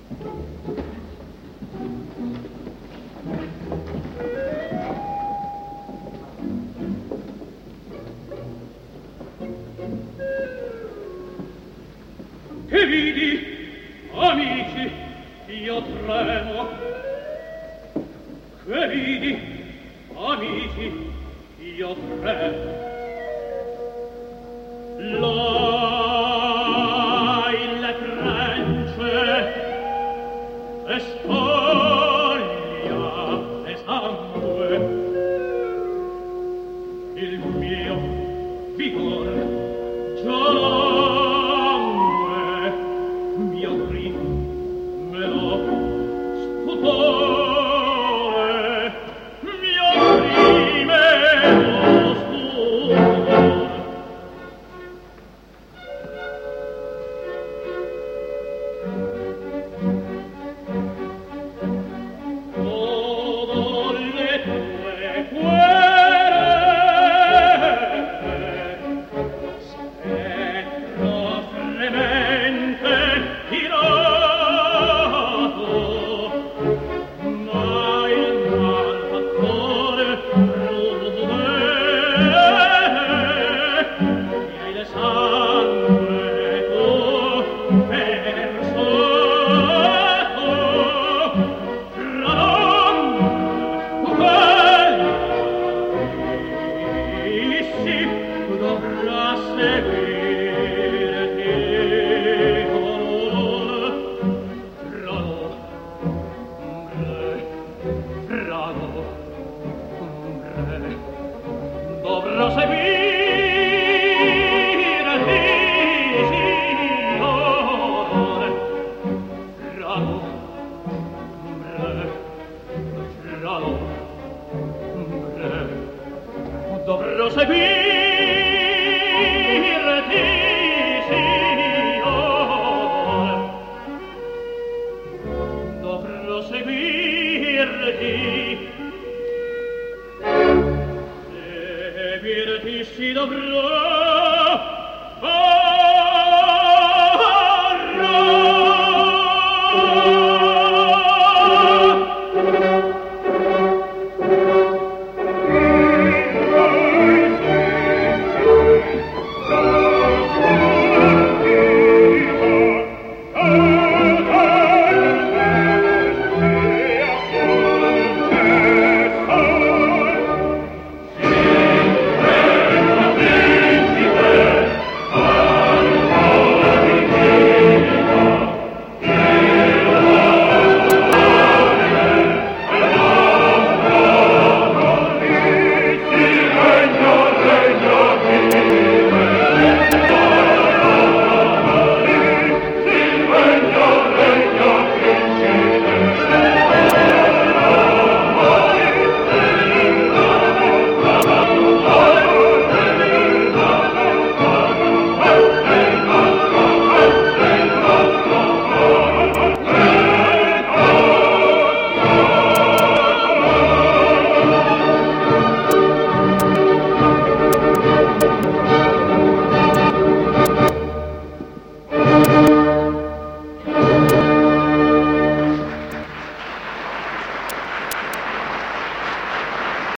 Che vidi, amici, io tremo. Che vidi, amici, io tremo. Là in le trance e spoglia e sangue il mio vigore già mio grido me lo sputore mio prime lo sputore todo le tue cuore spettro fremente tirato ma il malfattore rude e il sangue tuo perso dovrà seguirti Rado, dovrà seguirti Signore Rado, dovrò seguirti, Signore. Dovrò seguirti. Seguirti si dovrò.